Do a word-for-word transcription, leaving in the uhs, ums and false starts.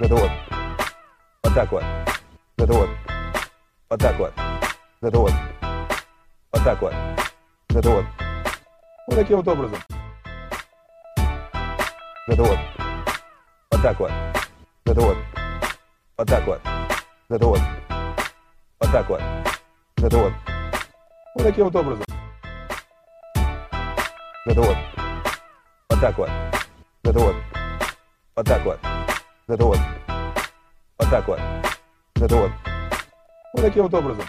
Это вот. Вот так вот. Это вот. Вот так вот. Это вот. Вот так вот. Это вот. Вот таким вот образом. Это вот. Вот так вот. Это вот. Вот так вот. Это вот. Вот так вот. Это вот. Вот таким вот образом. Это вот. Вот так вот. Это вот. Вот так вот. Это вот. Вот так вот. Это вот. Вот таким вот образом.